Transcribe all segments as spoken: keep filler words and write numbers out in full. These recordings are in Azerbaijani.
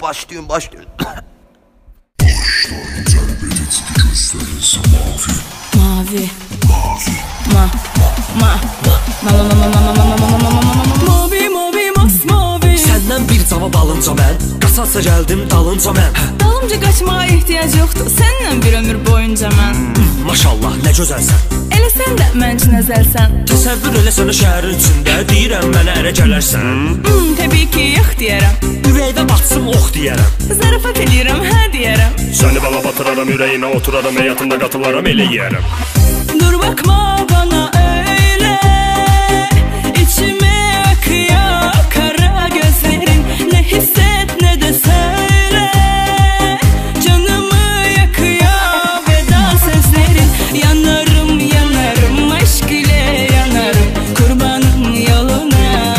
başlayın, başlayın. Başlar cəlbedici gözləriniz mavi. Mavi. Mavi. Ma. Ma. Ma. Ma. Ma. Ma. Ma. Ma. Ma. Ma. Ma. Ma. Mavi, mavi, masmavi. Səndən bir cavab alınca mən, qaçatsa gəldim dalınca mən. Dalımca qaçmağa ehtiyac yoxdur, səndən bir ömür boyunca mən. hmm, Maşallah, nə gözəlsən. Elə sən də mənci nəzəlsən. Təsəvvür elə sənə şəhərin içində, deyirəm mənə ərə gələrsən. Hmm, təbii ki, yox deyərəm. Ürəkdə batsın, ox deyərəm. Zarafat eləyirəm, hə deyərəm. Səni bala batıraram, ürəyinə oturaram, həyatında qatılaram, elə yeyərəm. Dur bakma bana öyle, içime akıyor kara gözlerin. Ne hisset ne de söyle, canımı yakıyor veda sözlerin. Yanarım yanarım aşk ile yanarım, kurbanım yoluna.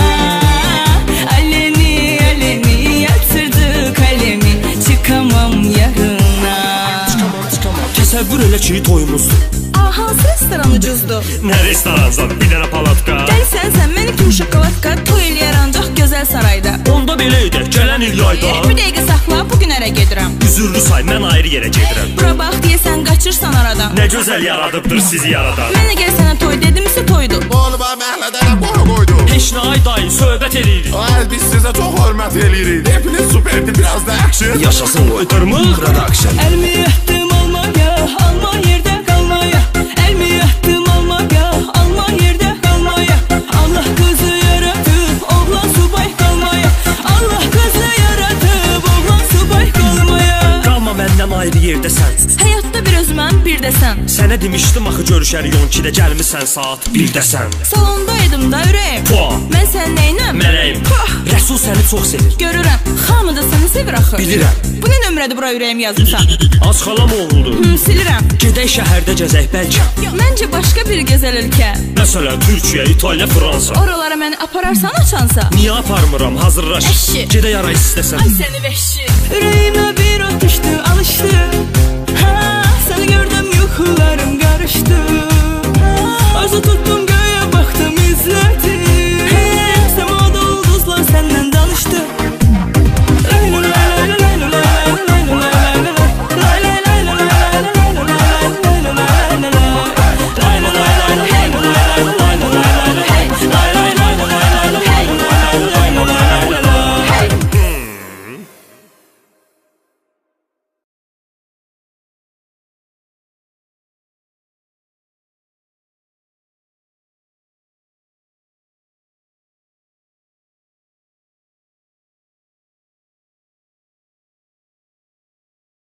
Aleni aleni yatırdı kalemi, çıkamam yarına. Çıkamam, çıkamam. Təsəvvür elə ki, toyumuzdur. Hansı restoran ucuzdur? Nə restoransan, bir dənə palatka. Gəlsən sən məni kimi şokoladka, toy eləyər ancaq gözəl sarayda. Onda belə edək, gələn il yayda. Bir dəqiqə saxla, bugün ərə gedirəm. Üzürlü say, mən ayrı yerə gedirəm. Bura bax deyəsən qaçırsan aradan. Nə gözəl yaradıbdır sizi yaradan. Mənə gəl sənə toy dedimsə toydu. Bolba məhəllədən boru qoydu. Heç nə ay dayı, söhbət eləyirik. Ay biz sizə çox hörmət eləyirik. Hepiniz superdi, biraz da action. Yaşasın o Ötürmük production. Əlmi yətdim almaya, alma yerdə qalmaya. Əlmi yətdim almaya, alma yerdə qalmaya. Allah qızı yaratıb, oğlan subay qalmaya. Allah qızı yaratıb, oğlan subay qalmaya. Qalma məndən ayrı yerdəsən. Həyatda bir özüməm, bir də sən. Sənə demişdim axı görüşərik on ikidə, gəlmisən saat birdəsən. Salondaydım da ürəyim. Pua. Mən sən neynəm? Mələyim. Rəsul səni çox sevir. Görürəm, hamı da səni sevir axı. Bilirəm. Bu nə nömrədir bura ürəyim yazmışsan? Az xalam oldu. Hı, silirəm. Gedək şəhərdə gəzək bəlkə. Məncə başqa bir gözəl ölkə. Məsələn, Türkiyə, İtaliya, Fransa. Oralara məni apararsan açansa. Niyə aparmıram? Hazırlaş. Əşi. Gedək ara istəsən. Ay səni vəhşi. Ürəyimə bir ot düşdü, alışdı. Ha, səni gördüm yuxularım qarışdı.